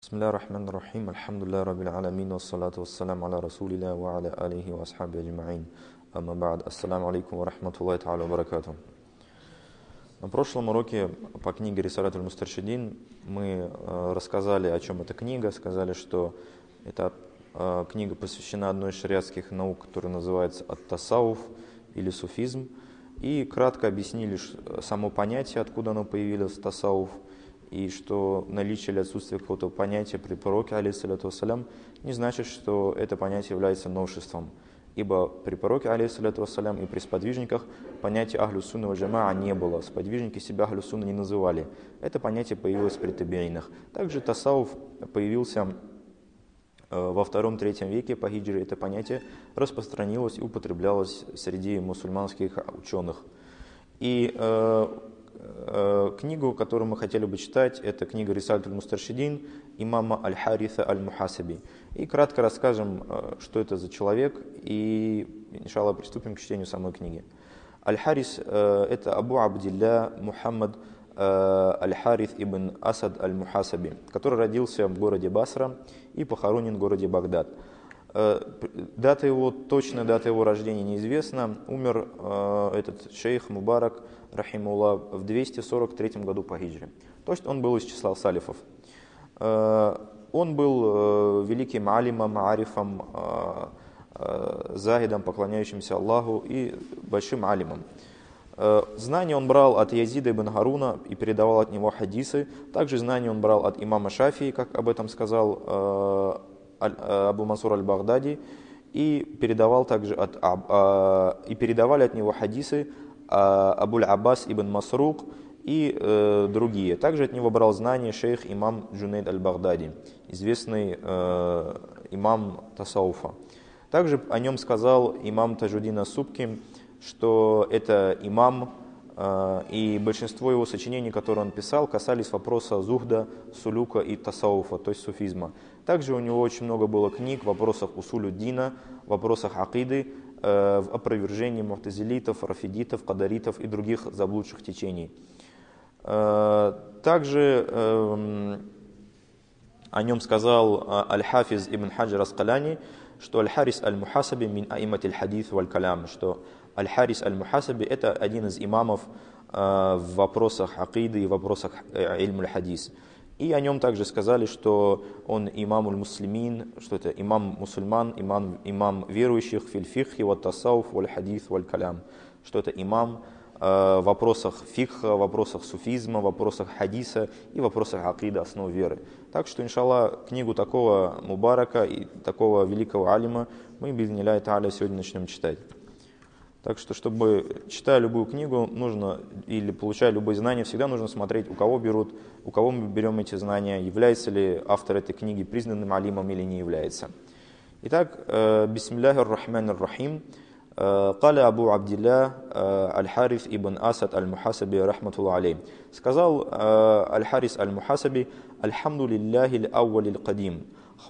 Бисмилля рахман рахим, альхамдулилля раббил аламин, вассалату вассаляму аля расулилля ва аля алихи ва асхаби аджмаин. Амма ба'д. Ассаламу алейкум ва рахматуллахи та'аля ва баракату. На прошлом уроке по книге Рисалат аль-Мустаршидин мы рассказали, о чем эта книга, сказали, что эта книга посвящена одной из шариатских наук, которая называется ат-тасауф или суфизм, и кратко объяснили само понятие, откуда оно появилось, тасауф, и что наличие или отсутствие какого-то понятия при пророке, алейхиссалату вассалям, не значит, что это понятие является новшеством. Ибо при пророке, алейхиссалату вассалям, и при сподвижниках понятия ахлю сунна ва джамаа не было. Сподвижники себя ахлю сунна не называли. Это понятие появилось при табиинах. Также тасауф появился во II-III веке по хиджре. Это понятие распространилось и употреблялось среди мусульманских ученых. И книгу, которую мы хотели бы читать, это книга Рисалат аль-Мустаршидин имама Аль-Хариса Аль-Мухасаби. И кратко расскажем, что это за человек, и, иншаллах, приступим к чтению самой книги. Аль-Харис – это Абу Абдилля Мухаммад Аль-Харис ибн Асад Аль-Мухасаби, который родился в городе Басра и похоронен в городе Багдад. Точная дата его рождения неизвестна. Умер этот шейх Мубарак, рахимуллах, в 243 году по хиджре. То есть он был из числа салифов. Он был великим алимом, арифом, захидом, поклоняющимся Аллаху, и большим алимом. Знания он брал от Язида ибн Харуна и передавал от него хадисы. Также знания он брал от имама Шафии, как об этом сказал Абу Мансур аль-Багдади, и передавали от него хадисы Абуль Аббас ибн Масрук и другие. Также от него брал знания шейх имам Джунейд аль-Багдади, известный имам тасауфа. Также о нем сказал имам Таджуддин ас-Субки, что это имам, и большинство его сочинений, которые он писал, касались вопроса зухда, сулюка и тасауфа, то есть суфизма. Также у него очень много было книг в вопросах усулюддина, в вопросах акиды, в опровержении му'тазилитов, рафидитов, кадаритов и других заблудших течений. Также о нем сказал Аль-Хафиз ибн Хаджар Аскаляни, что Аль-Харис Аль-Мухасаби мин аиматиль хадис валь калям, что Аль-Харис Аль-Мухасаби – это один из имамов в вопросах акиды и в вопросах иль-муль-хадис. И о нем также сказали, что он имам муслимин, что это имам мусульман, имам верующих фил фикхи ва тасауф валь хадис валь калям, что это имам в вопросах фикха, в вопросах суфизма, в вопросах хадиса и в вопросах акиды, основ веры. Так что, иншаллах, книгу такого мубарака и такого великого алима мы, би'идhnиллахи та'аля, сегодня начнем читать. Так что, чтобы, читая любую книгу, нужно, или получая любые знания, всегда нужно смотреть, у кого мы берем эти знания, является ли автор этой книги признанным алимом или не является. Итак, бисмилляхи ар-рахмани ар-рахим. Каля Абу Абдилля Аль-Харис ибн Асад Аль-Мухасаби рахматуллах алейх. Сказал Аль-Харис Аль-Мухасаби: Альхамду лилляхи аль-аували аль-кадим.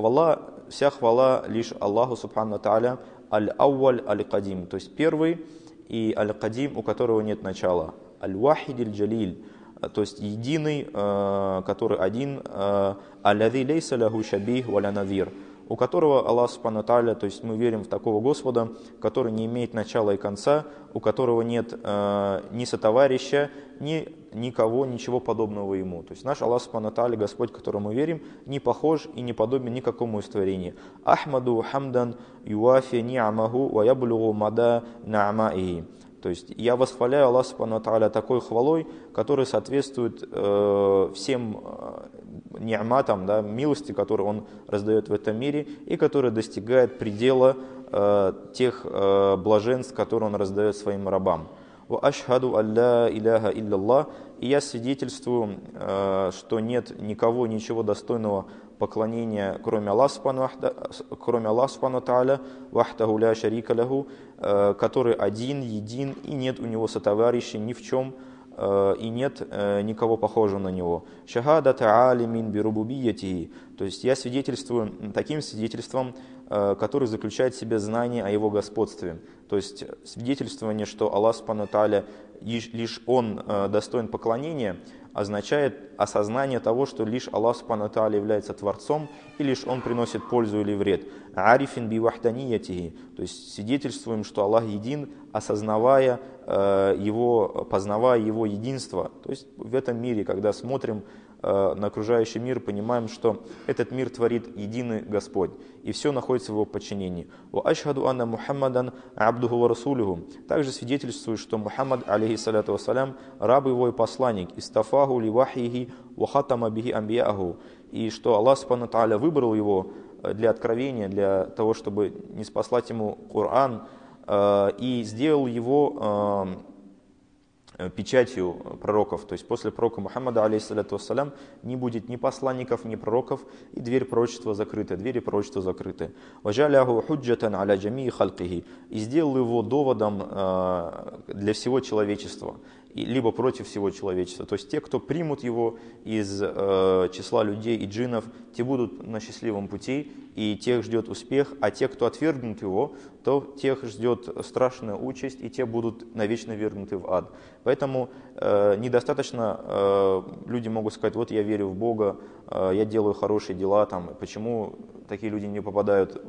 Вся хвала лишь Аллаху субхану ва тааля, аль-ауваль аль-кадим, то есть первый, и аль-кадим, у которого нет начала. Аль-вахид аль-джалиль, то есть единый, который один, аллади лейса лаху шабих валя надир, у которого Аллах субхану ва тааля, то есть мы верим в такого Господа, который не имеет начала и конца, у которого нет ни сотоварища, ни никого, ничего подобного ему. То есть наш Аллах субхану ва тааля, Господь, в которого мы верим, не похож и не подобен никакому из творений. Ахмаду хамдан юафи ни'амаху ва яблугу мада на'амаихи. То есть я восхваляю Аллаха субхану ва тааля такой хвалой, которая соответствует всем ни'матам, да, милости, которые Он раздает в этом мире, и которая достигает предела тех блаженств, которые Он раздает своим рабам. Ва ашхаду алла иляха илляллах, и я свидетельствую, что нет никого, ничего достойного поклонения, кроме Аллаха субхану ва тааля, вахтаху ля шарика лаху, который один, един, и нет у него сотоварищей ни в чем, и нет никого похожего на него. Шахадата алимин бирубубиятихи, то есть я свидетельствую таким свидетельством, который заключает в себе знание о его господстве. То есть свидетельствование, что Аллах субхану ва тааля лишь Он достоин поклонения, означает осознание того, что лишь Аллах Субхану ва Тааля является Творцом, и лишь Он приносит пользу или вред. Арифин би вахданиятихи, то есть свидетельствуем, что Аллах един, осознавая Его, познавая Его единство. То есть в этом мире, когда смотрим на окружающий мир, понимаем, что этот мир творит единый Господь, и все находится в его подчинении. «Ва ашхаду анна Мухаммадан абдуху ва расулиху». Также свидетельствует, что Мухаммад, алейхиссаляту вассалям, раб его и посланник, «истафаху ли вахихи ва хатама бихи амбияху», и что Аллах Субхану ва Тааля выбрал его для откровения, для того, чтобы ниспослать ему Коран, и сделал его печатью пророков. То есть после пророка Мухаммада, алейхиссаляту вассалям, не будет ни посланников, ни пророков, и дверь пророчества закрыта, двери пророчества закрыты. «Ваджаляху худжатан аля джамии халкихи», и сделал его доводом для всего человечества, либо против всего человечества. То есть те, кто примут его из числа людей и джиннов, те будут на счастливом пути, и тех ждет успех, а те, кто отвергнут его, то тех ждет страшная участь, и те будут навечно вернуты в ад. Поэтому недостаточно люди могут сказать: вот я верю в Бога, я делаю хорошие дела, там, почему такие люди не попадают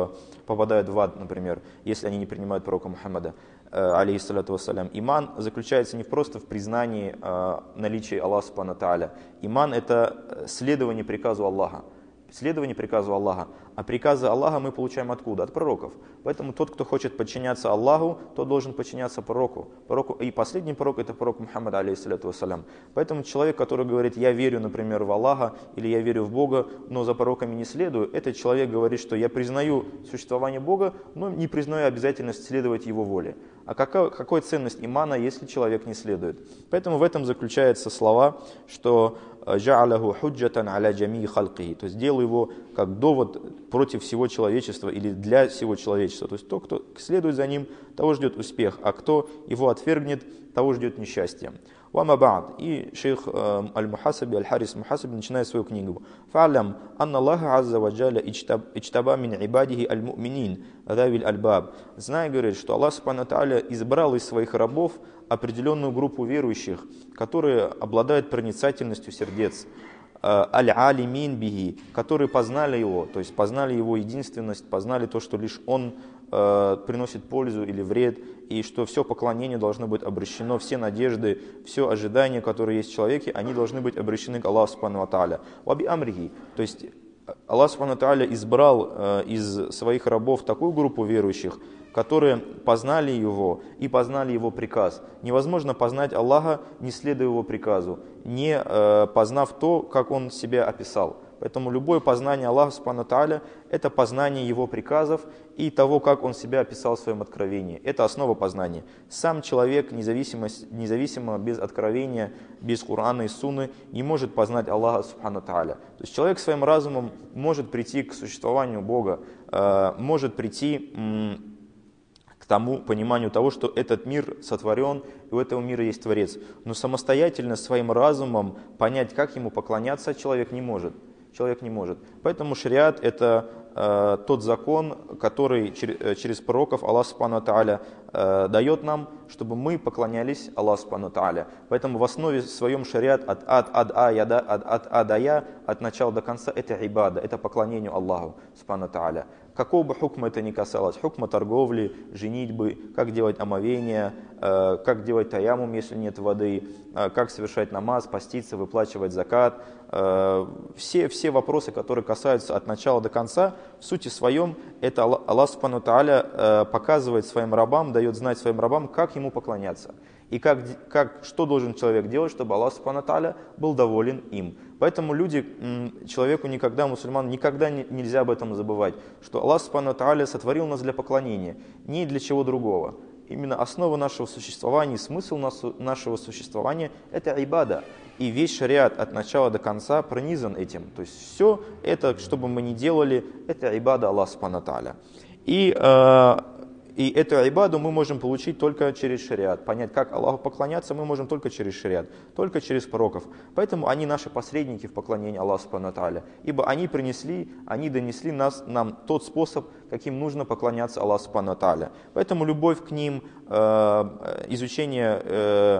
в ад, например, если они не принимают пророка Мухаммада, алейхиссалату вассалям. Иман заключается не просто в признании наличия Аллаха Субхану ва Тааля. Иман — это следование приказу Аллаха. Следование приказу Аллаха. А приказы Аллаха мы получаем откуда? От пророков. Поэтому тот, кто хочет подчиняться Аллаху, тот должен подчиняться пророку. И последний пророк — это пророк Мухаммад, алейхиссалату вассалям. Поэтому человек, который говорит: я верю, например, в Аллаха, или я верю в Бога, но за пророками не следую, этот человек говорит, что я признаю существование Бога, но не признаю обязательность следовать его воле. А какая ценность имана, если человек не следует? Поэтому в этом заключаются слова, что «Джа'аляху худжатан аля джамии халкихи», то есть делаю его как довод против всего человечества или для всего человечества. То есть тот, кто следует за ним, того ждет успех, а кто его отвергнет, того ждет несчастье. «Вама ба'д». И шейх Аль-Мухасаби, Аль-Харис Мухасаби начинает свою книгу. «Фа'лям анна Аллаха азза ва джалля ичтаба мин ибадихи аль-му'минин давиль аль-баб». Знай, говорит, что Аллах Субхану ва Тааля избрал из своих рабов определенную группу верующих, которые обладают проницательностью сердец, аль-алимин бихи, которые познали его, то есть познали его единственность, познали то, что лишь он приносит пользу или вред, и что все поклонение должно быть обращено, все надежды, все ожидания, которые есть в человеке, они должны быть обращены к Аллаху Субхану ва Тааля. Ваби амрихи, то есть Аллах Субхану ва Тааля избрал из своих рабов такую группу верующих, которые познали Его и познали Его приказ. Невозможно познать Аллаха, не следуя Его приказу, не познав то, как Он себя описал. Поэтому любое познание Аллаха Субхану ва Тааля — это познание Его приказов и того, как Он себя описал в своем откровении. Это основа познания. Сам человек, независимо без откровения, без Корана и Сунны, не может познать Аллаха Субхану ва Тааля. То есть человек своим разумом может прийти к существованию Бога, может прийти к тому пониманию того, что этот мир сотворен, и у этого мира есть Творец. Но самостоятельно своим разумом понять, как ему поклоняться, человек не может. Поэтому шариат — это тот закон, который через пророков Аллах Субхану ва Тааля дает нам, чтобы мы поклонялись Аллаху Субхану ва Тааля. Поэтому в основе своем шариат от адая, от начала до конца — это ибада, это поклонение Аллаху Субхану ва Тааля. Какого бы хукма это ни касалось, хукма торговли, женитьбы, как делать омовение, как делать таямум, если нет воды, как совершать намаз, поститься, выплачивать закат, все вопросы, которые касаются от начала до конца, в сути своем, это Аллах Субхану ва Тааля показывает своим рабам, дает знать своим рабам, как ему поклоняться. И что должен человек делать, чтобы Аллах Субхану ва Тааля был доволен им. Поэтому человеку никогда, мусульману, никогда нельзя об этом забывать, что Аллах Субхану ва Тааля сотворил нас для поклонения, не для чего другого. Именно основа нашего существования, смысл нашего существования – это ибада. И весь шариат от начала до конца пронизан этим. То есть все это, что бы мы ни делали, это ибада Аллаха Субхану ва Тааля. И эту ибаду мы можем получить только через шариат. Понять, как Аллаху поклоняться, мы можем только через шариат, только через пророков. Поэтому они наши посредники в поклонении Аллаху Субхану ва Тааля. Ибо они донесли нам тот способ, каким нужно поклоняться Аллаху Субхану ва Тааля. Поэтому любовь к ним, изучение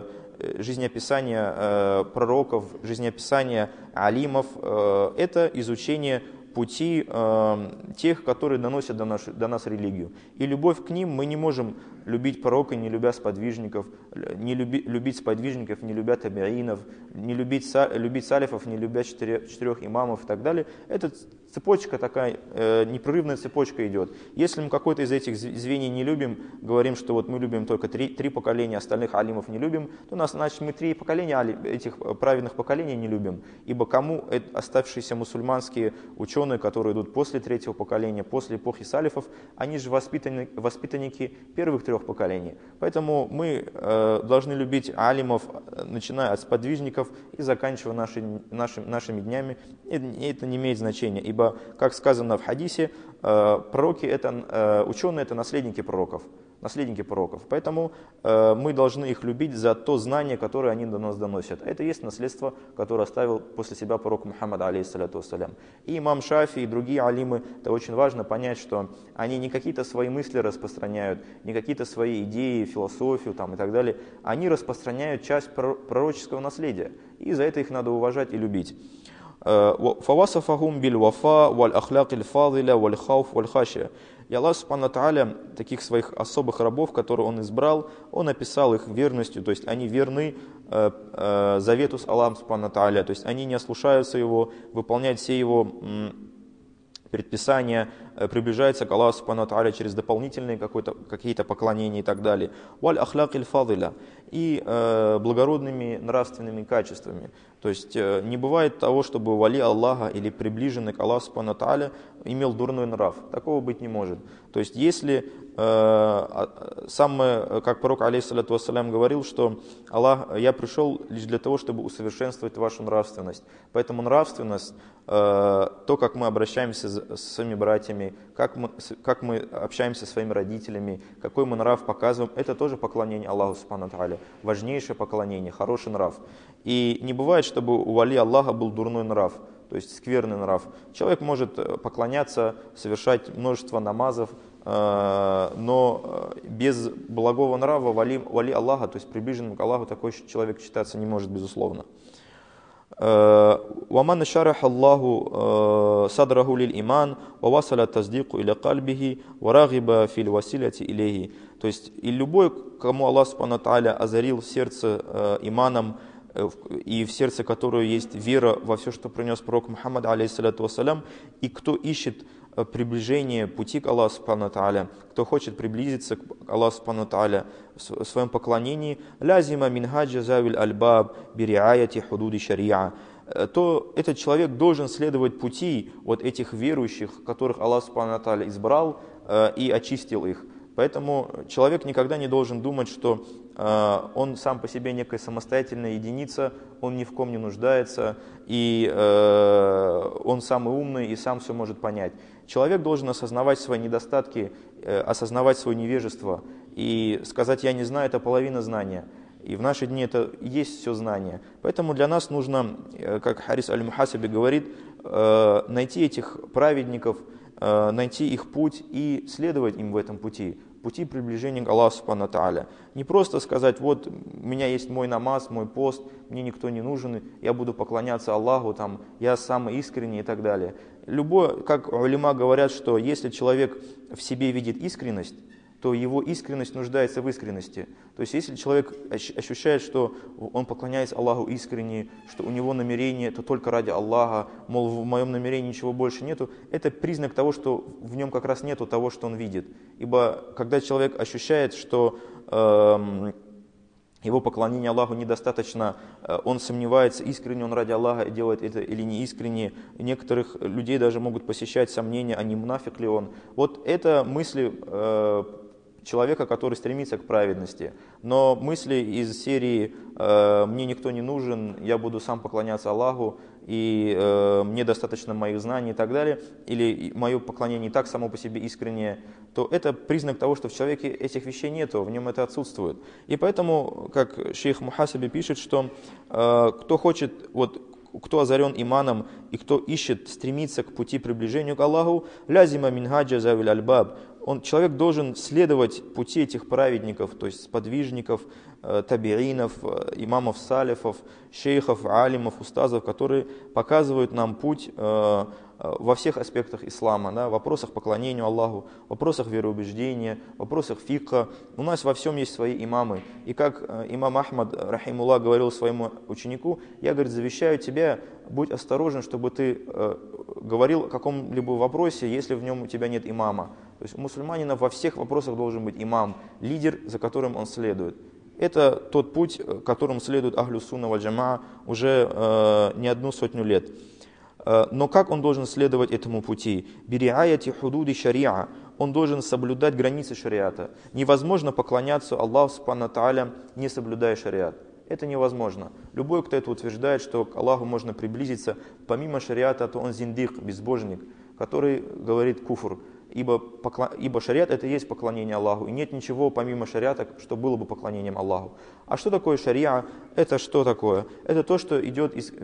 жизнеописание пророков, жизнеописание алимов, это изучение пути тех, которые доносят до нас религию. И любовь к ним, мы не можем любить пророка, не любя сподвижников, любить сподвижников, не любя табиинов, не любить салифов, не любя четырех имамов и так далее. Это цепочка такая, непрерывная цепочка идет. Если мы какой-то из этих звеньев не любим, говорим, что вот мы любим только три поколения, остальных алимов не любим, то значит мы 3 поколения этих праведных поколений не любим. Ибо кому оставшиеся мусульманские ученые, которые идут после 3-го поколения, после эпохи салифов, они же воспитанники первых 3 поколений. Поэтому мы должны любить алимов, начиная от сподвижников и заканчивая нашими днями. И это не имеет значения, ибо, как сказано в хадисе, ученые – это наследники пророков. Поэтому мы должны их любить за то знание, которое они до нас доносят. Это и есть наследство, которое оставил после себя пророк Мухаммад, алейхиссаляту вассалям. И имам Шафи, и другие алимы, это очень важно понять, что они не какие-то свои мысли распространяют, не какие-то свои идеи, философию и так далее. Они распространяют часть пророческого наследия. И за это их надо уважать и любить. فَوَصَفَهُمْ بِالْوَفَاءِ وَالْأَخْلَاقِ الْفَاضِلَةِ وَالْخَوْفِ وَالْخَشْيَةِ. И Аллах Субхану ва Тааля таких своих особых рабов, которые Он избрал, Он описал их верностью, то есть они верны завету с Аллахом Субхану ва Тааля, то есть они не ослушаются Его, выполняют все Его предписания, приближаются к Аллаху Субхану ва Тааля через дополнительные какие-то поклонения и так далее. «Валь ахляк иль фадиля» и благородными нравственными качествами. То есть не бывает того, чтобы вали Аллаха или приближенный к Аллаху Субхану ва Тааля имел дурной нрав. Такого быть не может. То есть если как пророк, алейхиссалату вассалям, говорил, что Аллах, я пришел лишь для того, чтобы усовершенствовать вашу нравственность. Поэтому нравственность, то, как мы обращаемся с своими братьями, как мы общаемся со своими родителями, какой мы нрав показываем, это тоже поклонение Аллаху Субхану ва Тааля. Важнейшее поклонение, хороший нрав. И не бывает, чтобы у вали Аллаха был дурной нрав, то есть скверный нрав. Человек может поклоняться, совершать множество намазов, но без благого нрава вали Аллаха, то есть приближенным к Аллаху, такой человек считаться не может, безусловно. وَمَنْ شَرَحَ اللَّهُ صَدْرَهُ لِلْإِيمَانِ وَوَصَلَ التَّصْدِيقُ إِلَى قَلْبِهِ وَرَغِبَ فِي الْوَسِيلَةِ إِلَيْهِ. То есть и любой, кому Аллах Субхану ва Тааля озарил сердце иманом, и в сердце которого есть вера во все, что принес пророк Мухаммад, алейхиссалату вассалям, и кто ищет приближение пути к Аллаху Субхану ва Тааля, кто хочет приблизиться к Аллаху Субхану ва Тааля в своем поклонении, лязима минхаджа завиль альбаб бириаяти худуди шариа, то этот человек должен следовать пути вот этих верующих, которых Аллах Субхану ва Тааля избрал и очистил их. Поэтому человек никогда не должен думать, что он сам по себе некая самостоятельная единица, он ни в ком не нуждается, и он самый умный и сам все может понять. Человек должен осознавать свои недостатки, осознавать свое невежество и сказать «я не знаю» – это половина знания. И в наши дни это и есть все знание. Поэтому для нас нужно, как Харис аль-Мухасаби говорит, найти этих праведников, найти их путь и следовать им в этом пути приближения к Аллаху Субхану ва Тааля. Не просто сказать, вот у меня есть мой намаз, мой пост, мне никто не нужен, я буду поклоняться Аллаху, я самый искренний и так далее. Как улема говорят, что если человек в себе видит искренность, то его искренность нуждается в искренности. То есть если человек ощущает, что он поклоняется Аллаху искренне, что у него намерение это только ради Аллаха, мол, в моем намерении ничего больше нету, это признак того, что в нем как раз нету того, что он видит. Ибо когда человек ощущает, что его поклонение Аллаху недостаточно, он сомневается, искренне он ради Аллаха делает это или не искренне. Некоторых людей даже могут посещать сомнения, а не мунафик ли он. Вот это мысли человека, который стремится к праведности. Но мысли из серии «мне никто не нужен, я буду сам поклоняться Аллаху, и мне достаточно моих знаний» и так далее, или «мое поклонение и так само по себе искреннее», то это признак того, что в человеке этих вещей нету, в нем это отсутствует. И поэтому, как шейх Мухасаби пишет, что кто хочет кто озарен иманом и кто ищет, стремится к пути приближению к Аллаху, лязима минхаджа завиль альбаб. Человек должен следовать пути этих праведников, то есть сподвижников, табиинов, имамов салифов, шейхов, алимов, устазов, которые показывают нам путь во всех аспектах ислама, да, в вопросах поклонения Аллаху, в вопросах вероубеждения, в вопросах фикха. У нас во всем есть свои имамы. И как имам Ахмад, рахимуллах, говорил своему ученику: я, говорит, завещаю тебя, будь осторожен, чтобы ты говорил о каком-либо вопросе, если в нем у тебя нет имама. То есть у мусульманина во всех вопросах должен быть имам, лидер, за которым он следует. Это тот путь, которым следует ахлю сунна валь джамаа уже не одну сотню лет. Но как он должен следовать этому пути? Бириаяти худуди шариа. Он должен соблюдать границы шариата. Невозможно поклоняться Аллаху субхану тааля, не соблюдая шариат. Это невозможно. Любой, кто это утверждает, что к Аллаху можно приблизиться помимо шариата, то он зиндик, безбожник, который говорит куфр. Ибо шариат — это и есть поклонение Аллаху. И нет ничего помимо шариата, что было бы поклонением Аллаху. А что такое шариа? Это что такое? Это то, что идет из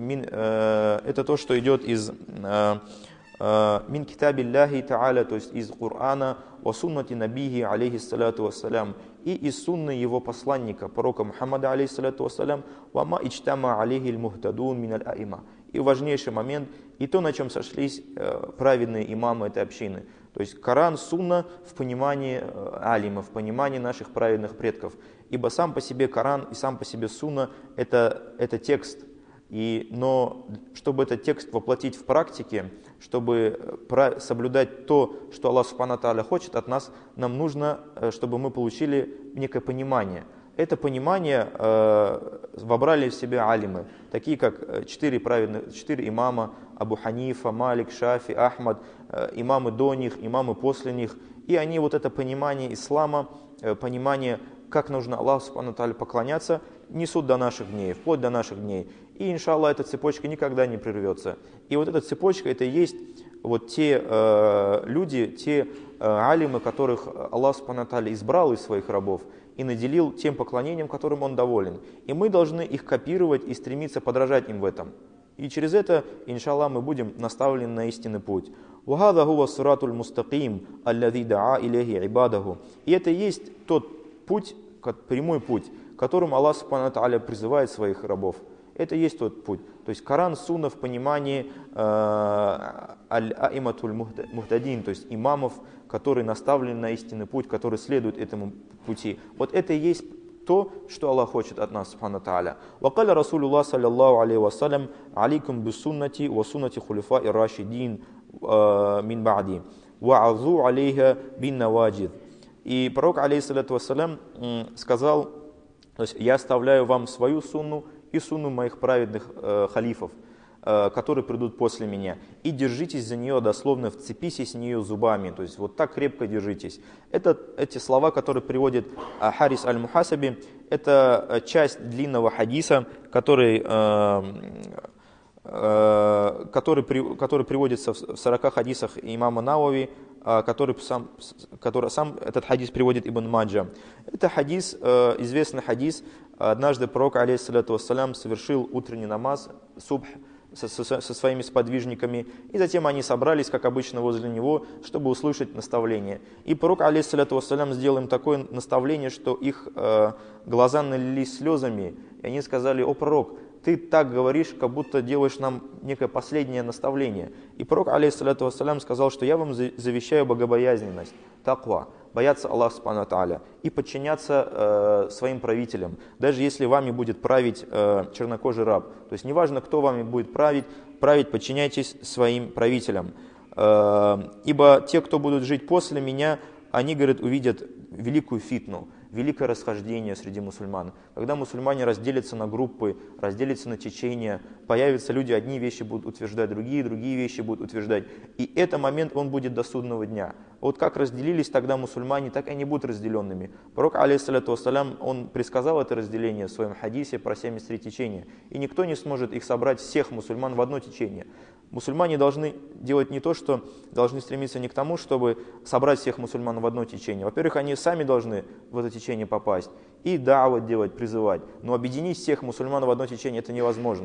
мин китабилляхи та'аля, то есть из Корана, ва суннати набихи, алейхиссалату вассалям, и из сунны его посланника, пророка Мухаммада, алейхиссалату вассалям, ва ма ичтама алейхи аль-мухтадун мин аль-аима. И важнейший момент, и то, на чем сошлись праведные имамы этой общины. То есть Коран, сунна в понимании алима, в понимании наших праведных предков. Ибо сам по себе Коран и сам по себе сунна – это текст. Но чтобы этот текст воплотить в практике, чтобы соблюдать то, что Аллах субхану тааля хочет от нас, нам нужно, чтобы мы получили некое понимание. Это понимание вобрали в себя алимы, такие как 4 имама: Абу Ханифа, Малик, Шафи, Ахмад, имамы до них, имамы после них. И они вот это понимание ислама, понимание, как нужно Аллаху субхану тааля поклоняться, несут до наших дней, вплоть до наших дней. И, иншаллах, эта цепочка никогда не прервется. И вот эта цепочка — это и есть вот те люди, те алимы, которых Аллах субхану тааля избрал из своих рабов и наделил тем поклонением, которым Он доволен. И мы должны их копировать и стремиться подражать им в этом. И через это, иншаллах, мы будем наставлены на истинный путь. وَهَذَا هُوَ الصِّرَاطُ الْمُسْتَقِيمُ الَّذِي دَعَا إِلَيْهِ عِبَادَهُ. И это и есть тот путь, прямой путь, которым Аллах субхану тааля призывает своих рабов. Это и есть тот путь. То есть Коран, сунна в понимании аль-аиматуль мухтадин, то есть имамов, которые наставлены на истинный путь, которые следуют этому пути. Вот это и есть то, что Аллах хочет от нас, субхану тааля. وقال رسول الله صلى الله عليه وسلم عليكم بسنتي وسنة خلفاء الراشدين من بعدي وعضوا عليها بالنواجذ. И пророк, алейхиссалату вассалям, сказал: то есть я оставляю вам свою сунну и сунну моих праведных халифов, которые придут после меня, и держитесь за нее, дословно вцепитесь в нее зубами, то есть вот так крепко держитесь. Эти слова, которые приводит Харис аль-Мухасаби, это часть длинного хадиса, который приводится в 40 хадисах имама Навави, который сам этот хадис приводит Ибн Маджа. Это хадис, известный хадис. Однажды пророк, алейхиссалату вассалям, совершил утренний намаз, субх, со своими сподвижниками, и затем они собрались, как обычно, возле него, чтобы услышать наставление. И пророк, алейхиссалату вассалям, сделал им такое наставление, что их глаза налились слезами, и они сказали: «О пророк, ты так говоришь, как будто делаешь нам некое последнее наставление». И пророк, алейхиссалату вассалям, сказал, что я вам завещаю богобоязненность, таква, бояться Аллаха субхану тааля и подчиняться своим правителям, даже если вами будет править чернокожий раб. То есть неважно, кто вами будет править, подчиняйтесь своим правителям. Ибо те, кто будут жить после меня, они, говорят, увидят великую фитну, великое расхождение среди мусульман. Когда мусульмане разделятся на группы, разделятся на течения, появятся люди, одни вещи будут утверждать, другие вещи будут утверждать. И этот момент, он будет до судного дня. Вот как разделились тогда мусульмане, так и они будут разделенными. Пророк, алейхиссалату вассалям, он предсказал это разделение в своем хадисе про 73 течения. И никто не сможет их собрать, всех мусульман, в одно течение. Мусульмане должны делать не то, что должны стремиться не к тому, чтобы собрать всех мусульман в одно течение. Во-первых, они сами должны в это течение попасть и да'ват делать, призывать. Но объединить всех мусульман в одно течение — это невозможно.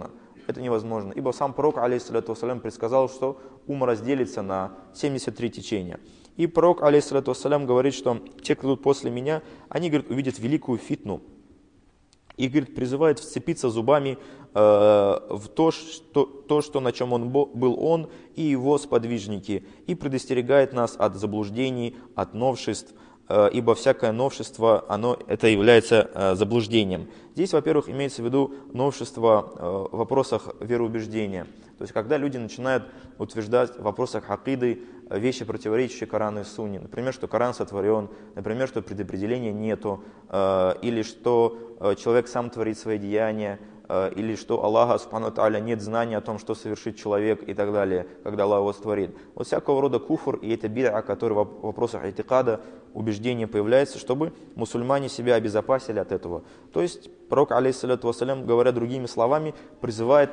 это невозможно. Ибо сам пророк, алейхиссалату вассалям, предсказал, что умма разделится на 73 течения. И пророк, алейхиссалату вассалям, говорит, что те, кто идут после меня, они, говорит, увидят великую фитну. И, говорит, призывает вцепиться зубами в то, что на чем был он и его сподвижники, и предостерегает нас от заблуждений, от новшеств, ибо всякое новшество, это является заблуждением. Здесь, во-первых, имеется в виду новшество в вопросах вероубеждения. То есть, когда люди начинают утверждать в вопросах акиды вещи, противоречащие Корану и Сунне. Например, что Коран сотворен, например, что предопределения нету, или что человек сам творит свои деяния, или что Аллаха Субхану ва Тааля нет знания о том, что совершит человек и так далее, когда Аллах его створит. Вот всякого рода куфр и это бид'а, который в вопросах айтикада, убеждения появляется, чтобы мусульмане себя обезопасили от этого. То есть пророк, алейхиссалату вассалям, говоря другими словами, призывает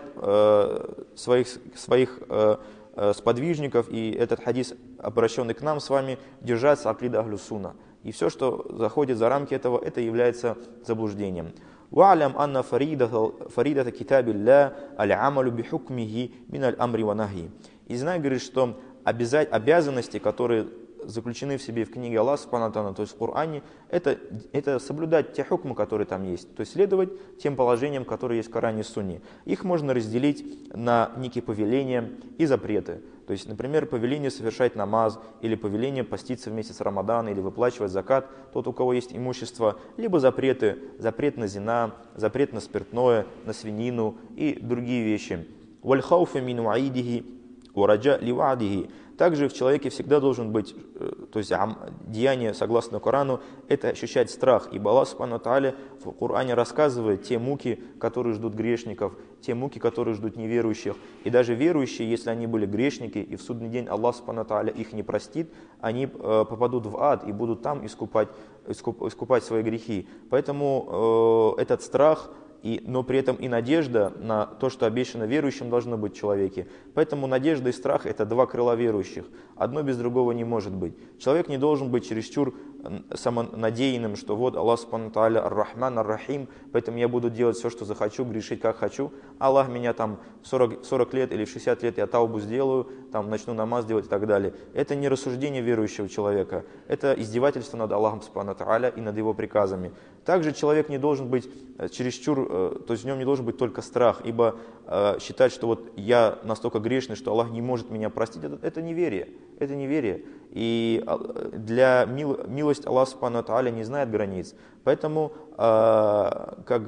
своих сподвижников, и этот хадис, обращенный к нам с вами, держаться акида ахлю сунна. И все, что заходит за рамки этого, это является заблуждением. وَعْلَمْ أَنَّ فَرِيدَةَ كِتَابِ اللَّهِ الْعَمَلُ بِحُكْمِهِ مِنَ الْأَمْرِ وَنَهْيِ. И знай, говорит, что обязанности, которые заключены в себе в книге Аллаха, то есть в Коране, это соблюдать те хукмы, которые там есть, то есть следовать тем положениям, которые есть в Коране и Сунне. Их можно разделить на некие повеления и запреты. То есть, например, повеление совершать намаз, или повеление поститься в месяц Рамадана, или выплачивать закат, тот, у кого есть имущество, либо запреты, запрет на зина, запрет на спиртное, на свинину и другие вещи. وَالْخَوْفَ مِنْ وَعِيدِهِ وَرَجَاء لِوَعْدِهِ. Также в человеке всегда должен быть, то есть деяние, согласно Корану, это ощущать страх. Ибо Аллах Субхану ва Тааля в Коране рассказывает те муки, которые ждут грешников, те муки, которые ждут неверующих. И даже верующие, если они были грешники, и в судный день Аллах Субхану ва Тааля их не простит, они попадут в ад и будут там искупать свои грехи. Поэтому этот страх, но при этом и надежда на то, что обещано верующим, должно быть в человеке. Поэтому надежда и страх – это два крыла верующих. Одно без другого не может быть. Человек не должен быть чересчур самонадеянным, что вот Аллах Субхану ва Тааля ар-Рахман, ар-Рахим, поэтому я буду делать все, что захочу, грешить как хочу. Аллах меня там 40 лет или 60 лет я таубу сделаю, там начну намаз делать и так далее. Это не рассуждение верующего человека. Это издевательство над Аллахом Субхану ва Тааля и над его приказами. Также человек не должен быть чересчур, то есть в нем не должен быть только страх, ибо считать, что вот я настолько грешный, что Аллах не может меня простить, это неверие. Это неверие. И для милость Аллаха Субхану ва Тааля не знает границ. Поэтому, как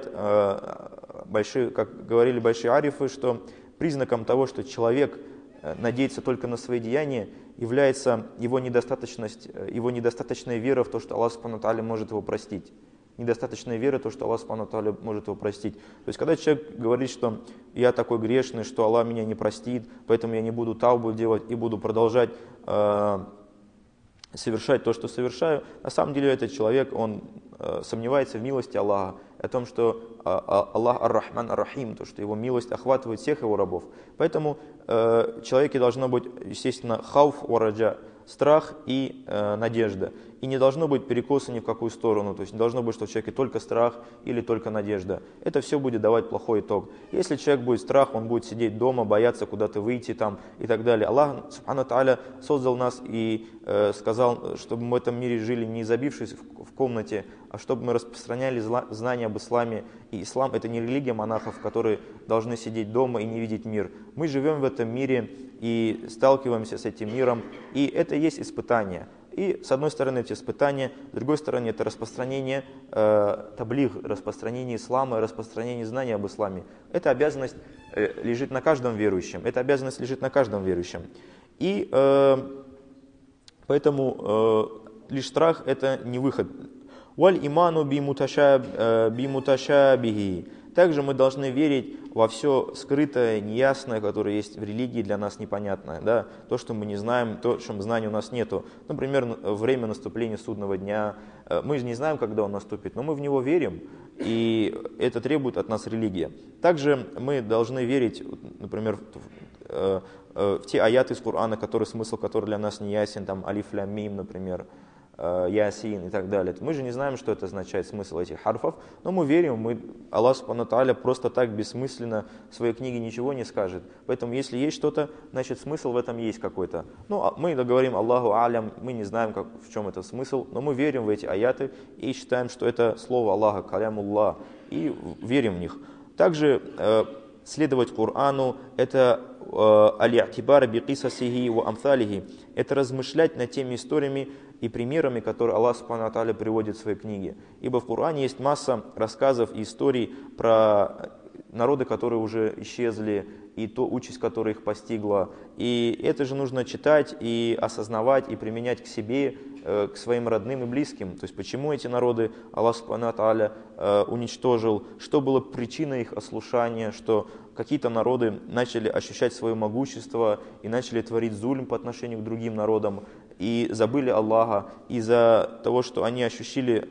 говорили большие арифы, что признаком того, что человек надеется только на свои деяния, является его недостаточная вера в то, что Аллах Субхану ва Тааля может его простить. Недостаточная вера в то, что Аллах Субхану ва Тааля может его простить. То есть, когда человек говорит, что я такой грешный, что Аллах меня не простит, поэтому я не буду таубу делать и буду продолжать совершать то, что совершаю, на самом деле этот человек, он сомневается в милости Аллаха, о том, что Аллах ар-Рахман ар-Рахим, то, что его милость охватывает всех его рабов. Поэтому в человеке должно быть, естественно, хауф ва-раджа, страх и надежда. И не должно быть перекоса ни в какую сторону. То есть не должно быть, что в человеке только страх или только надежда. Это все будет давать плохой итог. Если человек будет страх, он будет сидеть дома, бояться куда-то выйти там и так далее. Аллах Субхану ва Тааля создал нас и сказал, чтобы мы в этом мире жили не забившись в комнате, а чтобы мы распространяли знания об исламе. И ислам — это не религия монахов, которые должны сидеть дома и не видеть мир. Мы живем в этом мире и сталкиваемся с этим миром, и это и есть испытание. И с одной стороны эти испытания, с другой стороны это распространение таблиг, распространение ислама, распространение знаний об исламе. Эта обязанность лежит на каждом верующем. Эта обязанность лежит на каждом верующем. И поэтому лишь страх — это не выход. Валь иману би муташабихи. Также мы должны верить во все скрытое, неясное, которое есть в религии, для нас непонятное. Да? То, что мы не знаем, то, чем знаний у нас нету. Например, время наступления судного дня. Мы же не знаем, когда он наступит, но мы в него верим, и это требует от нас религия. Также мы должны верить, например, в те аяты из Корана, смысл которых для нас не ясен, там алиф лям мим, например. Ясин и так далее. Мы же не знаем, что это означает, смысл этих харфов, но мы верим, Аллах Субхану ва Тааля просто так бессмысленно в своей книге ничего не скажет. Поэтому если есть что-то, значит смысл в этом есть какой-то. Ну, мы говорим Аллаху алям, мы не знаем, в чем это смысл, но мы верим в эти аяты и считаем, что это слово Аллаха, калямуллах, и верим в них. Также следовать Корану – это аль-и'тибар би қисасихи ва амсалихи, это размышлять над теми историями и примерами, которые Аллах Субхану ва Тааля приводит в своей книге. Ибо в Коране есть масса рассказов и историй про народы, которые уже исчезли, и то участь, которая их постигла. И это же нужно читать и осознавать, и применять к себе, к своим родным и близким. То есть почему эти народы Аллах Субхану ва Тааля уничтожил, что было причиной их ослушания, что какие-то народы начали ощущать свое могущество и начали творить зульм по отношению к другим народам, и забыли Аллаха из-за того, что они ощутили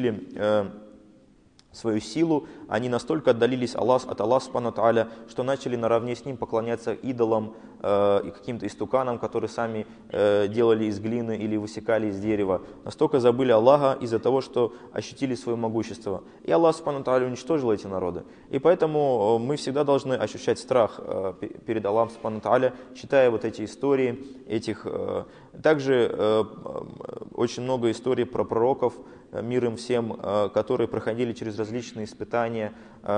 свою силу, они настолько отдалились от Аллаха Субхану ва Тааля, что начали наравне с ним поклоняться идолам и каким-то истуканам, которые сами делали из глины или высекали из дерева. Настолько забыли Аллаха из-за того, что ощутили свое могущество. И Аллах Субхану ва Тааля уничтожил эти народы. И поэтому мы всегда должны ощущать страх перед Аллахом Субхану ва Тааля, читая вот эти истории. Также очень много историй про пророков, мир им всем, которые проходили через различные испытания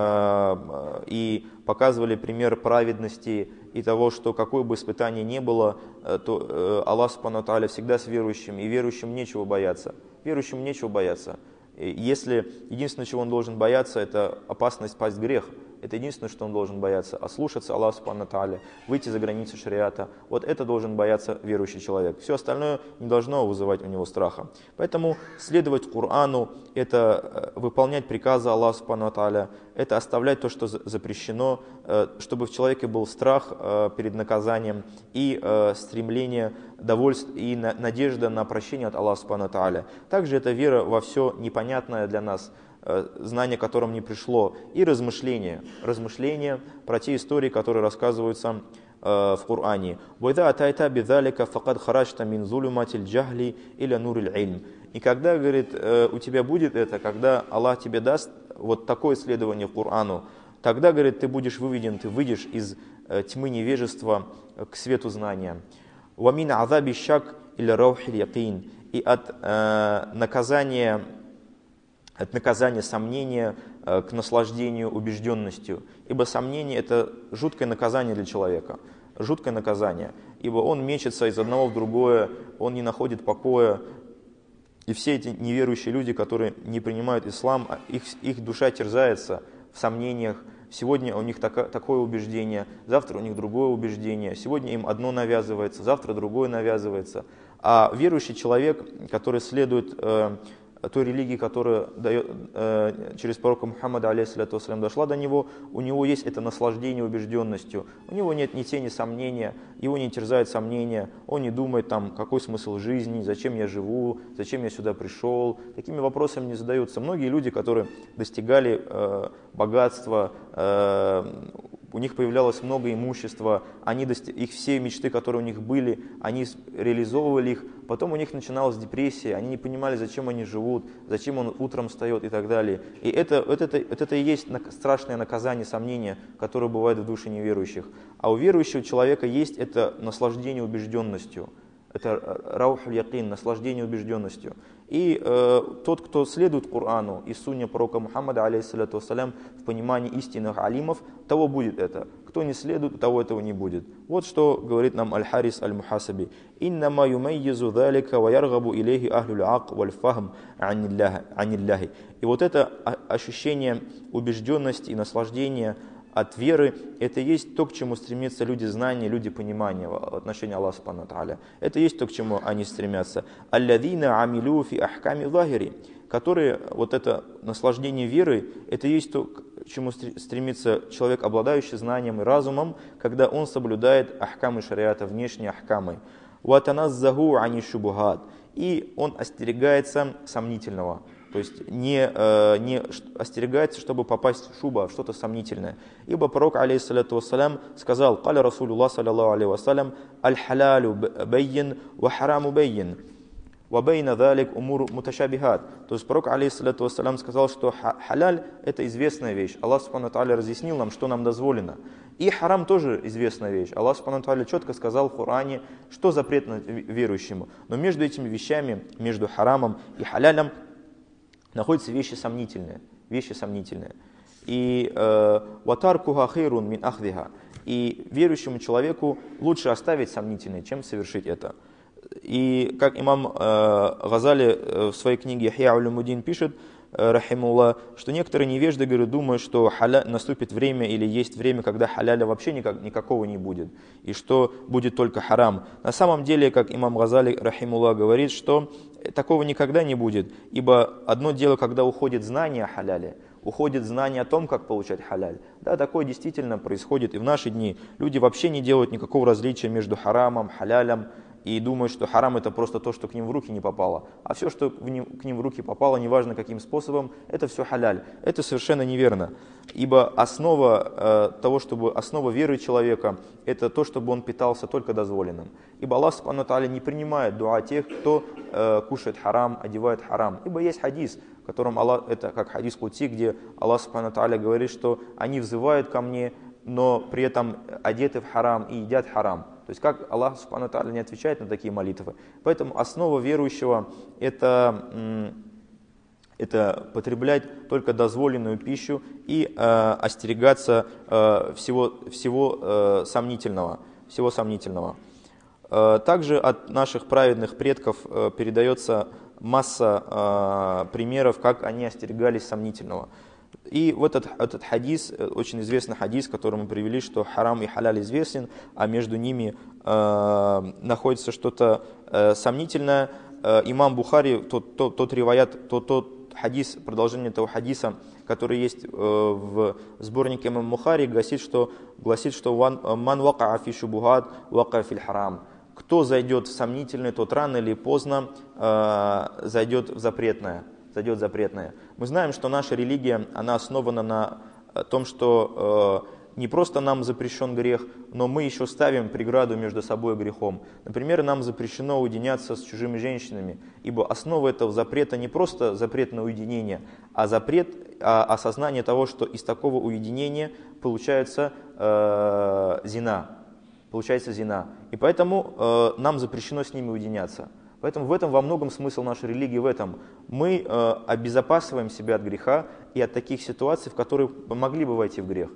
и показывали пример праведности и того, что какое бы испытание ни было, то Аллах Субхану ва Тааля всегда с верующим, и верующим нечего бояться. Верующим нечего бояться. Если единственное, чего он должен бояться, это опасность пасть в грех. Это единственное, что он должен бояться. Ослушаться Аллаха Субхану ва Тааля, выйти за границы шариата. Вот это должен бояться верующий человек. Все остальное не должно вызывать у него страха. Поэтому следовать Корану – это выполнять приказы Аллаха Субхану ва Тааля, это оставлять то, что запрещено, чтобы в человеке был страх перед наказанием и стремление, довольство и надежда на прощение от Аллаха Субхану ва Тааля. Также это вера во все непонятное для нас, знание, к которым не пришло, и размышления про те истории, которые рассказываются в Коране. И когда, говорит, у тебя будет это, когда Аллах тебе даст вот такое исследование в Корану, тогда, говорит, ты будешь выведен, ты выйдешь из тьмы невежества к свету знания. И от наказания сомнения к наслаждению убежденностью. Ибо сомнение – это жуткое наказание для человека. Жуткое наказание. Ибо он мечется из одного в другое, он не находит покоя. И все эти неверующие люди, которые не принимают ислам, их душа терзается в сомнениях. Сегодня у них такое убеждение, завтра у них другое убеждение. Сегодня им одно навязывается, завтра другое навязывается. А верующий человек, который следует той религии, которая через пророка Мухаммада, алейхиссалату вассалям, дошла до него, у него есть это наслаждение убежденностью. У него нет ни тени сомнения, его не терзает сомнения, он не думает, какой смысл жизни, зачем я живу, зачем я сюда пришел. Такими вопросами не задаются. Многие люди, которые достигали богатства, у них появлялось много имущества, их все мечты, которые у них были, они реализовывали их, потом у них начиналась депрессия, они не понимали, зачем они живут, зачем он утром встает и так далее. И это и есть страшное наказание, сомнения, которое бывает в душе неверующих. А у верующего человека есть это наслаждение убежденностью. Это раухуль якин, наслаждение убежденностью. И тот, кто следует Корану и сунне пророка Мухаммада, алейхиссалату вассалям, в понимании истинных алимов, того будет это. Кто не следует, того этого не будет. Вот что говорит нам Аль-Харис Аль-Мухасаби. «Иннама юмаййизу залика ва яргабу илейхи ахлюль ак валь фахм анилляхи». И вот это ощущение убежденности и наслаждения от веры, это есть то, к чему стремятся люди знания, люди понимания в отношении Аллаха Субхану ва Тааля. Это есть то, к чему они стремятся. «Алладина амилю фи ахками захири», которые, вот это наслаждение веры, это есть то, к чему стремится человек, обладающий знанием и разумом, когда он соблюдает ахкамы шариата, внешние ахкамы. «Ватаназзаху ани шубухат», и он остерегается сомнительного. То есть не остерегается, чтобы попасть в шуба, что-то сомнительное. Ибо пророк, алейхиссалату вассалям, сказал: «Каля Расулуллах, саллаллаху алейхи вассалям, аль-халялю баййин ва хараму баййин». «Вабейна далик умуру муташабихат». То есть пророк, алейхиссалату вассалям, сказал, что халяль – это известная вещь. Аллах субхану ва тааля разъяснил нам, что нам дозволено. И харам тоже известная вещь. Аллах субхану ва тааля четко сказал в Коране, что запретно верующему. Но между этими вещами, между харамом и халялем, находятся вещи сомнительные. И «ватаркуха хейрун мин ахдиха». И верующему человеку лучше оставить сомнительное, чем совершить это. И как имам Газали в своей книге «Ихья улумуддин» пишет, рахимуллах, что некоторые невежды, говорят, думают, что наступит время или есть время, когда халяля вообще никакого не будет, и что будет только харам. На самом деле, как имам Газали, рахимуллах, говорит, что такого никогда не будет, ибо одно дело, когда уходит знание о халяле, уходит знание о том, как получать халяль. Да, такое действительно происходит и в наши дни. Люди вообще не делают никакого различия между харамом, халялем, и думают, что харам это просто то, что к ним в руки не попало. А все, что к ним в руки попало, неважно каким способом, это все халяль. Это совершенно неверно. Ибо основа основа веры человека, это то, чтобы он питался только дозволенным. Ибо Аллах субхану ва тааля не принимает дуа тех, кто кушает харам, одевает харам. Ибо есть хадис, в котором Аллах, это как хадис Кудси, где Аллах субхану ва тааля говорит, что они взывают ко мне, но при этом одеты в харам и едят харам. То есть как Аллах субхану ва тааля не отвечает на такие молитвы. Поэтому основа верующего это потреблять только дозволенную пищу и остерегаться всего сомнительного. Также от наших праведных предков передается масса примеров, как они остерегались сомнительного. И вот этот хадис, очень известный хадис, который мы привели, что харам и халяль известен, а между ними находится что-то сомнительное. Имам Бухари, тот хадис, продолжение того хадиса, который есть в сборнике имама Бухари, гласит, что «Ман вакаа фи шубухат, вакаа фил харам». Кто зайдет в сомнительное, тот рано или поздно зайдет в запретное. Мы знаем, что наша религия, она основана на том, что не просто нам запрещен грех, но мы еще ставим преграду между собой и грехом. Например, нам запрещено уединяться с чужими женщинами, ибо основа этого запрета не просто запрет на уединение, а осознание того, что из такого уединения получается зина. И поэтому нам запрещено с ними уединяться. Поэтому в этом во многом смысл нашей религии в этом. Мы обезопасиваем себя от греха и от таких ситуаций, в которые могли бы войти в грех.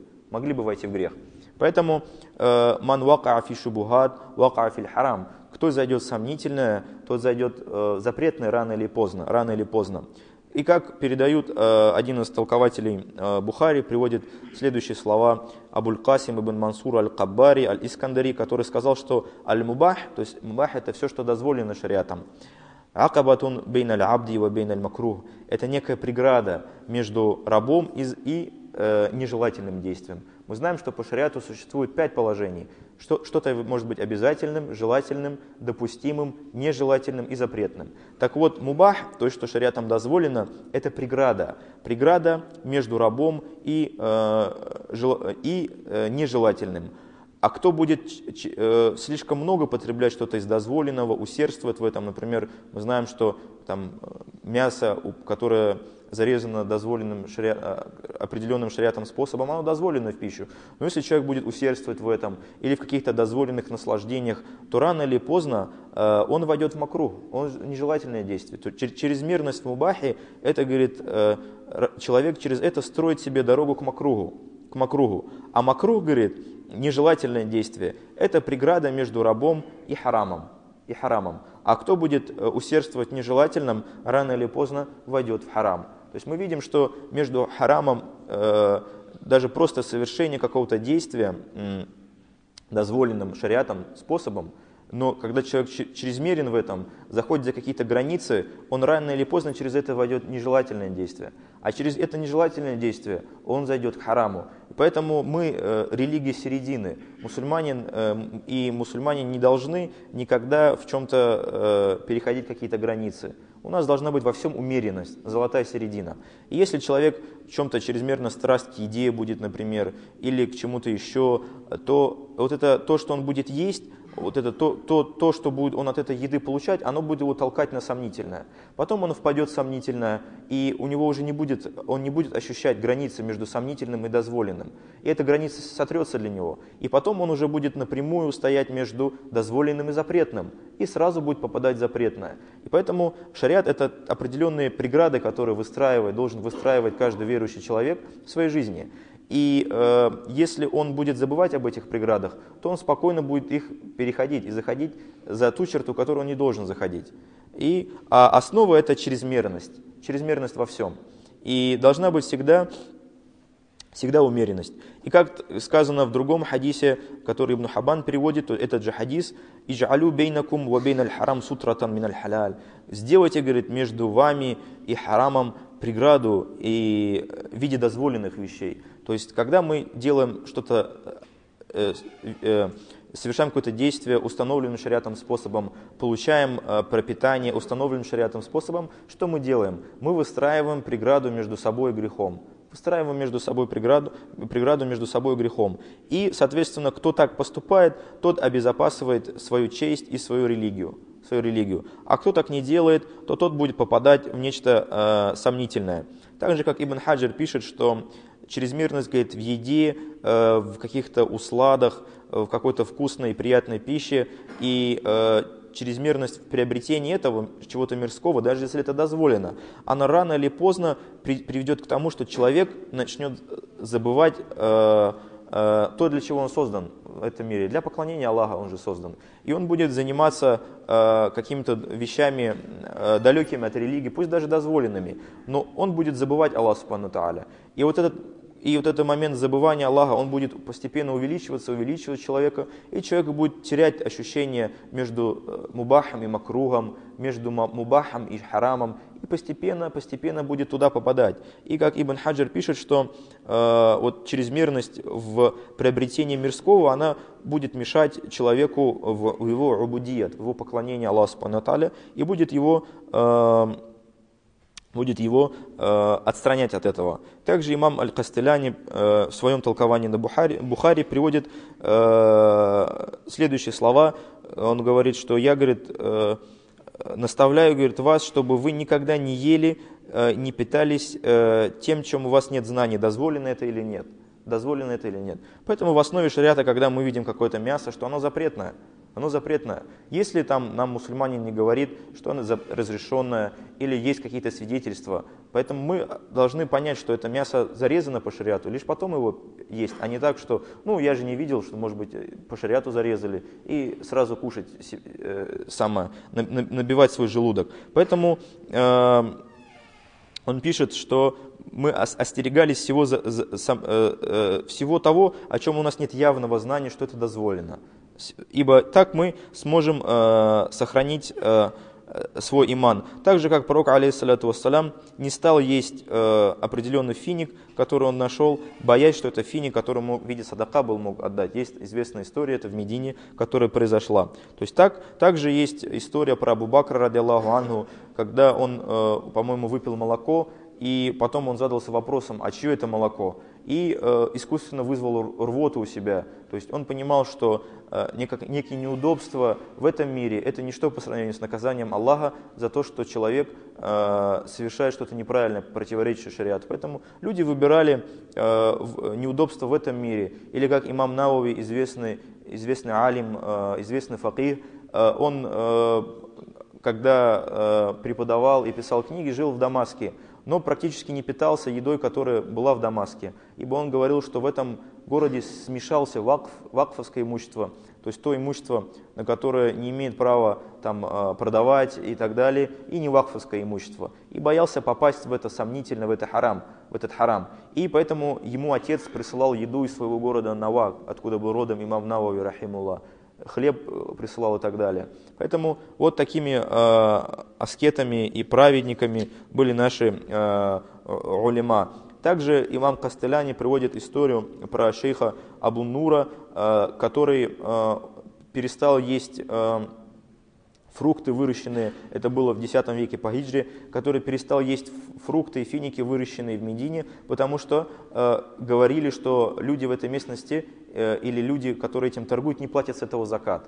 Поэтому «Ман вакаа фи шубухат, вакаа фил харам». Кто зайдет в сомнительное, тот зайдет в запретное рано или поздно. И как передают один из толкователей Бухари, приводит следующие слова Абуль Касим ибн Мансур аль-Каббари аль-Искандари, который сказал, что аль-мубах, то есть мубах это все, что дозволено шариатом. Акабатун бейн аль-абди ва бейн аль-макрух. Это некая преграда между рабом и нежелательным действием. Мы знаем, что по шариату существует 5 положений. Что-то может быть обязательным, желательным, допустимым, нежелательным и запретным. Так вот, мубах, то есть, что шариатом дозволено, это преграда. Преграда между рабом и нежелательным. А кто будет слишком много потреблять что-то из дозволенного, усердствовать в этом, например, мы знаем, что там мясо, которое зарезано определенным шариатом способом, оно дозволено в пищу. Но если человек будет усердствовать в этом или в каких-то дозволенных наслаждениях, то рано или поздно он войдет в макрух, нежелательное действие. То чрезмерность в мубахе, это, говорит, человек через это строит себе дорогу к макругу. А макрух, говорит, нежелательное действие, это преграда между рабом и харамом. А кто будет усердствовать в нежелательном, рано или поздно войдет в харам. То есть мы видим, что между харамом, даже просто совершение какого-то действия, дозволенным шариатом способом, но когда человек чрезмерен в этом, заходит за какие-то границы, он рано или поздно через это войдет нежелательное действие. А через это нежелательное действие он зайдет к хараму. Поэтому мы религия середины. Мусульмане не должны никогда в чем-то переходить какие-то границы. У нас должна быть во всем умеренность, золотая середина. И если человек в чем-то чрезмерно страсть к еде будет, например, или к чему-то еще, то вот это то, что он будет есть, вот это то, что будет он от этой еды получать, оно будет его толкать на сомнительное. Потом он впадет в сомнительное, и у него уже он не будет ощущать границы между сомнительным и дозволенным. И эта граница сотрется для него. И потом он уже будет напрямую стоять между дозволенным и запретным, и сразу будет попадать в запретное. И поэтому шариат — это определенные преграды, которые должен выстраивать каждый верующий человек в своей жизни. И если он будет забывать об этих преградах, то он спокойно будет их переходить и заходить за ту черту, которую он не должен заходить. А основа — это чрезмерность во всем. И должна быть всегда умеренность. И как сказано в другом хадисе, который Ибн Хаббан переводит, то этот же хадис: «Идж'алю бейнакум ва бейналь харам сутратан миналь халяль». Сделайте, говорит, между вами и харамом преграду и в виде дозволенных вещей. То есть, когда мы делаем что-то, совершаем какое-то действие установленным шариатом способом, получаем пропитание установленным шариатом способом, что мы делаем? Мы выстраиваем преграду между собой и грехом. Выстраиваем между собой преграду между собой и грехом. И, соответственно, кто так поступает, тот обезопасивает свою честь и свою религию. А кто так не делает, то тот будет попадать в нечто сомнительное. Так же, как Ибн Хаджар пишет, что чрезмерность, говорит, в еде, в каких-то усладах, в какой-то вкусной и приятной пище, и чрезмерность в приобретении этого, чего-то мирского, даже если это дозволено, она рано или поздно приведет к тому, что человек начнет забывать то, для чего он создан в этом мире. Для поклонения Аллаха он же создан. И он будет заниматься какими-то вещами далекими от религии, пусть даже дозволенными, но он будет забывать Аллаха субхану тааля. И вот этот момент забывания Аллаха, он будет постепенно увеличивать человека, и человек будет терять ощущение между мубахом и макругом, между мубахом и харамом, и постепенно будет туда попадать. И как Ибн Хаджар пишет, что вот чрезмерность в приобретении мирского, она будет мешать человеку в его убудият, в его поклонении Аллаху субхану тааля, и будет его отстранять от этого. Также имам Аль-Кастеляни в своем толковании на Бухари приводит следующие слова. Он говорит, что я, говорит, наставляю, говорит, вас, чтобы вы никогда не ели, не питались тем, чем у вас нет знаний, дозволено это или нет. Поэтому в основе шариата, когда мы видим какое-то мясо, что оно запретное. Если там нам мусульманин не говорит, что оно разрешенное, или есть какие-то свидетельства, поэтому мы должны понять, что это мясо зарезано по шариату, лишь потом его есть, а не так, что, я же не видел, что, может быть, по шариату зарезали, и сразу кушать, набивать свой желудок. Поэтому он пишет, что мы остерегались всего того, о чем у нас нет явного знания, что это дозволено. Ибо так мы сможем сохранить свой иман. Так же, как пророк, алейхиссалату вассалям, не стал есть определенный финик, который он нашел, боясь, что это финик, который ему в виде садака мог отдать. Есть известная история, это в Медине, которая произошла. То есть также есть история про Абу Бакра, радиаллаху анху, когда он, по-моему, выпил молоко, и потом он задался вопросом, а чье это молоко? И искусственно вызвал рвоту у себя. То есть он понимал, что некие неудобства в этом мире – это ничто по сравнению с наказанием Аллаха за то, что человек совершает что-то неправильное, противоречащее шариату. Поэтому люди выбирали неудобства в этом мире. Или как имам Навави, известный алим, известный факих, он, когда преподавал и писал книги, жил в Дамаске, но практически не питался едой, которая была в Дамаске. Ибо он говорил, что в этом городе смешался вакфовское имущество, то есть то имущество, на которое не имеет права продавать и так далее, и не вакфовское имущество. И боялся попасть в это сомнительно, в этот харам. И поэтому ему отец присылал еду из своего города Навак, откуда был родом имам Навави, рахимуллах. Хлеб присылал и так далее. Поэтому вот такими аскетами и праведниками были наши улема. Также имам Кастеляни приводит историю про шейха Абу Нура, который перестал есть фрукты выращенные, это было в X веке по хиджре, который перестал есть фрукты и финики, выращенные в Медине, потому что говорили, что люди в этой местности или люди, которые этим торгуют, не платят с этого закат.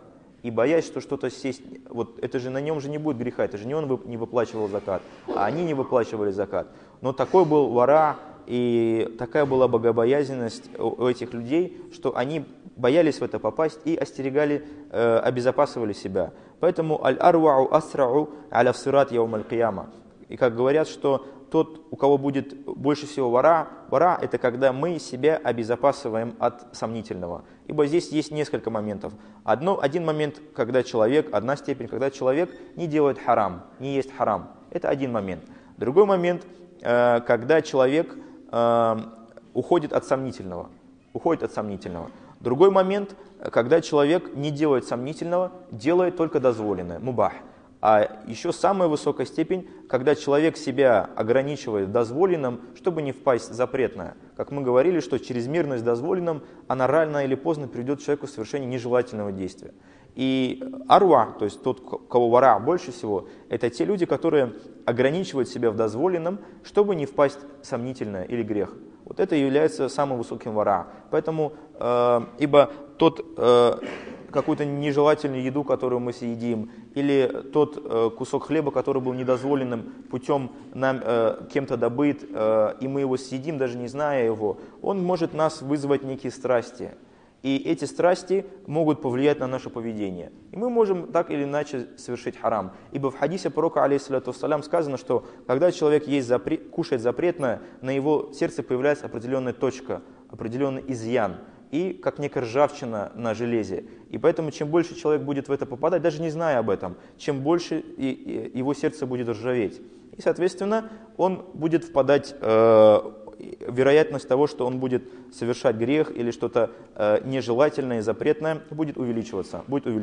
и боясь, что что-то сесть, вот это же на нем же не будет греха, это же не он не выплачивал закат, а они не выплачивали закат. Но такой был вара, и такая была богобоязненность у этих людей, что они боялись в это попасть и остерегали, обезопасивали себя. Поэтому аль-арвау асрау аля сират яум аль-кияма. И как говорят, что тот, у кого будет больше всего вара, это когда мы себя обезопасиваем от сомнительного. Ибо здесь есть несколько моментов. Один момент, когда человек, одна степень, когда человек не делает харам, не ест харам. Это один момент. Другой момент, когда человек уходит от сомнительного. Другой момент, когда человек не делает сомнительного, делает только дозволенное, мубах. А еще самая высокая степень, когда человек себя ограничивает дозволенным, чтобы не впасть в запретное. Как мы говорили, что чрезмерность дозволенным, она рано или поздно приведет человеку к совершению нежелательного действия. И арва, то есть тот, кого вара больше всего, это те люди, которые ограничивают себя в дозволенном, чтобы не впасть в сомнительное или грех. Вот это является самым высоким вара. Поэтому, ибо какую-то нежелательную еду, которую мы съедим, или тот кусок хлеба, который был недозволенным путем нам кем-то добыт, и мы его съедим, даже не зная его, он может нас вызвать некие страсти. И эти страсти могут повлиять на наше поведение. И мы можем так или иначе совершить харам. Ибо в хадисе пророка, алейхиссалату вассалям, сказано, что когда человек кушает запретное, на его сердце появляется определенная точка, определенный изъян. И как некая ржавчина на железе. И поэтому чем больше человек будет в это попадать, даже не зная об этом, чем больше его сердце будет ржаветь. И, соответственно, он будет впадать вероятность того, что он будет совершать грех или что-то нежелательное и запретное, будет увеличиваться.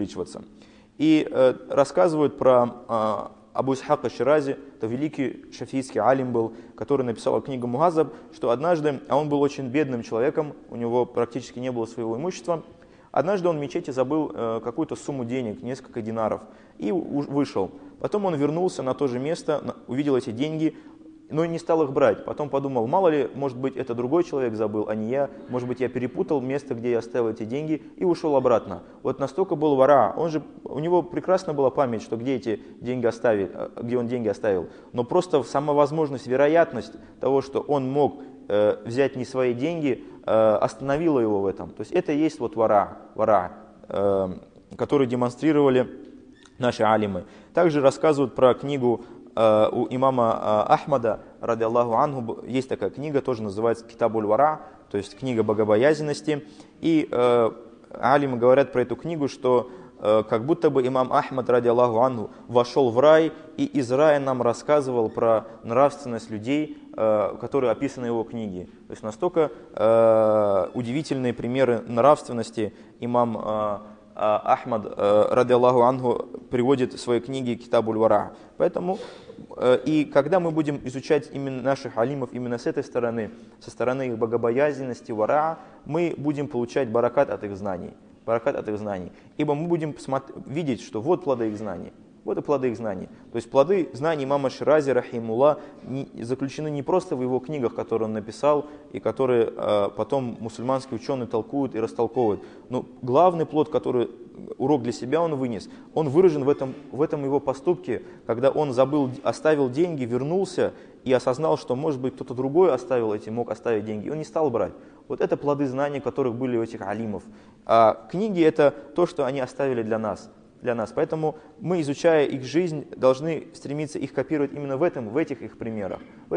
И рассказывают про Абу Исхак аш-Ширази, это великий шафиитский алим был, который написал книгу Мухазаб, что однажды, а он был очень бедным человеком, у него практически не было своего имущества, однажды он в мечети забыл какую-то сумму денег, несколько динаров, и вышел. Потом он вернулся на то же место, увидел эти деньги, но не стал их брать. Потом подумал, мало ли, может быть, это другой человек забыл, а не я. Может быть, я перепутал место, где я оставил эти деньги, и ушел обратно. Вот настолько был вара. У него прекрасно была память, что где эти деньги где он деньги оставил. Но просто сама возможность, вероятность того, что он мог взять не свои деньги, остановила его в этом. То есть это и есть вот вара, который демонстрировали наши алимы. Также рассказывают про книгу у имама Ахмада, ради Аллаху анху, есть такая книга, тоже называется Китабуль Вара, то есть книга богобоязненности. И алимы говорят про эту книгу, что как будто бы имам Ахмад, ради Аллаху анху, вошел в рай, и из рая нам рассказывал про нравственность людей, которые описаны в его книге. То есть настолько удивительные примеры нравственности имам Ахмад, ради Аллаху анху, приводит в своей книге Китабуль Вара. Поэтому, и когда мы будем изучать именно наших алимов именно с этой стороны, со стороны их богобоязненности, вара, мы будем получать баракат от их знаний. Ибо мы будем видеть, что вот плоды их знаний. Вот и плоды их знаний. То есть плоды знаний имама Ширази, рахимулла, заключены не просто в его книгах, которые он написал, и которые потом мусульманские ученые толкуют и растолковывают. Но главный плод, урок для себя он вынес, он выражен в этом его поступке, когда он оставил деньги, вернулся и осознал, что, может быть, кто-то другой мог оставить деньги, и он не стал брать. Вот это плоды знаний, которых были у этих алимов. А книги — это то, что они оставили для нас. Поэтому мы, изучая их жизнь, должны стремиться их копировать именно в этих их примерах.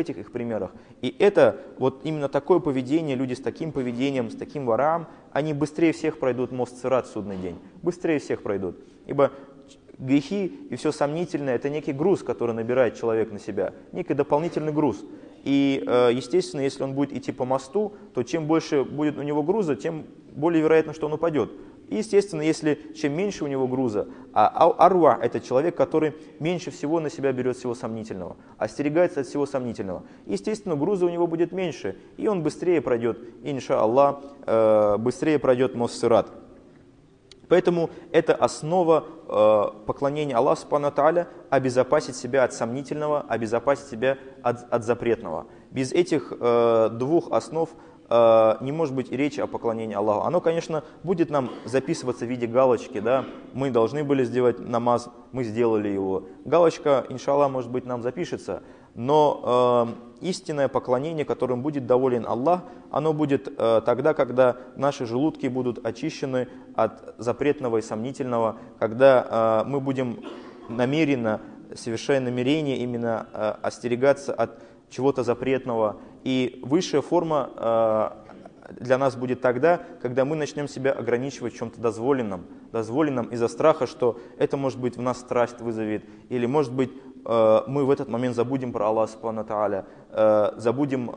И это, вот именно такое поведение, люди с таким поведением, с таким варам, они быстрее всех пройдут мост Сират в судный день. Быстрее всех пройдут. Ибо грехи и все сомнительное — это некий груз, который набирает человек на себя. Некий дополнительный груз. И, естественно, если он будет идти по мосту, то чем больше будет у него груза, тем более вероятно, что он упадет. И, естественно, чем меньше у него груза, а арва — это человек, который меньше всего на себя берет всего сомнительного, остерегается от всего сомнительного. Естественно, груза у него будет меньше, и он быстрее пройдет, иншаллах, быстрее пройдет мост Сират. Поэтому это основа поклонения Аллаху субхану ва тааля, обезопасить себя от сомнительного, обезопасить себя от запретного. Без этих двух основ не может быть и речи о поклонении Аллаху. Оно, конечно, будет нам записываться в виде галочки, да, мы должны были сделать намаз, мы сделали его. Галочка, иншаллах, может быть, нам запишется, но истинное поклонение, которым будет доволен Аллах, оно будет тогда, когда наши желудки будут очищены от запретного и сомнительного, когда мы будем намеренно, совершая намерение, именно остерегаться от чего-то запретного. И высшая форма для нас будет тогда, когда мы начнем себя ограничивать в чем-то дозволенном из-за страха, что это, может быть, в нас страсть вызовет, или, может быть, мы в этот момент забудем про Аллаха Субхану ва Тааля, забудем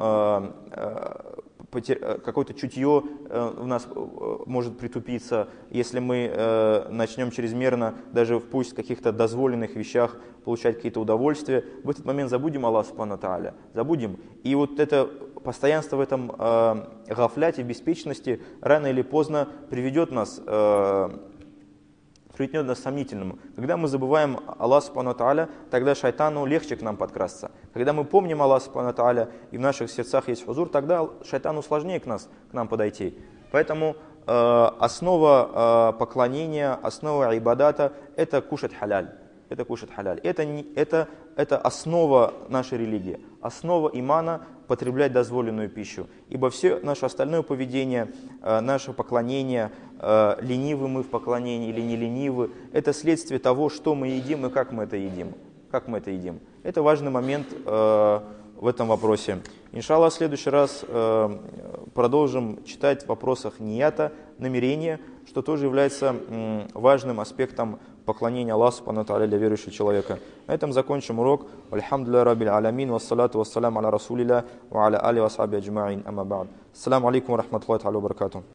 какое-то чутье в нас может притупиться, если мы начнем чрезмерно, даже пусть в каких-то дозволенных вещах, получать какие-то удовольствия. В этот момент забудем Аллаха Субхану ва Тааля, забудем. И вот это постоянство в этом гафляте, беспечности, рано или поздно приведет нас к сомнительному. Когда мы забываем Аллаха Субхану ва Тааля, тогда шайтану легче к нам подкрасться. Когда мы помним Аллаха Субхану ва Тааля, и в наших сердцах есть хузур, тогда шайтану сложнее к нам подойти. Поэтому основа поклонения, основа ибадата – это кушать халяль. Это кушать халяль. Это основа нашей религии, основа имана – потреблять дозволенную пищу. Ибо все наше остальное поведение, наше поклонение, ленивы мы в поклонении или не ленивы, это следствие того, что мы едим и как мы это едим. Это важный момент в этом вопросе. Иншаллах, в следующий раз продолжим читать в вопросах нията, намерения, что тоже является важным аспектом поклонения Аллаху Субхану ва Тааля для верующего человека. На этом закончим урок. Альхамдулиллахи раббил алямин, вассалату вассаляму аля расулилля ва аля али ва асхаби аджмаин, амма ба'д. Ассаламу алейкум ва рахматуллахи ва баракатух.